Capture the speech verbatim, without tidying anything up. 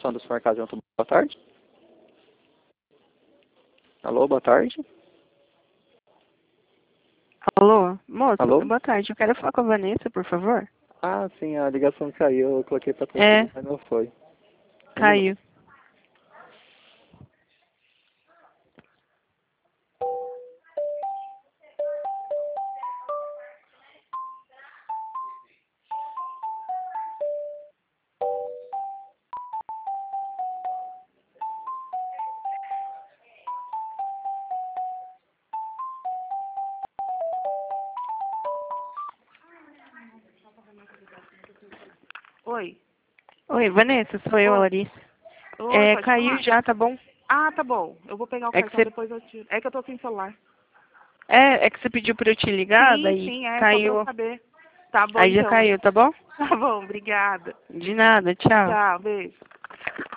recepção do supermercado junto. Boa tarde. Alô, boa tarde. Alô, moço, Alô? boa tarde. Eu quero falar com a Vanessa, por favor. Ah, sim, a ligação caiu. Eu coloquei pra É. transferir, mas não foi. Um Caiu. Oi. Oi, Vanessa, sou eu, Oi. Larissa. Oi, É, pode caiu falar? já, tá bom? Ah, tá bom. Eu vou pegar o É que cartão, você depois eu tiro. É que eu tô sem celular. é, é que você pediu pra eu te ligar, Sim, daí sim, é, só pra eu caiu. saber. Tá bom, Aí já então. caiu, tá bom? Tá bom, obrigada. De nada, tchau. Tchau, beijo.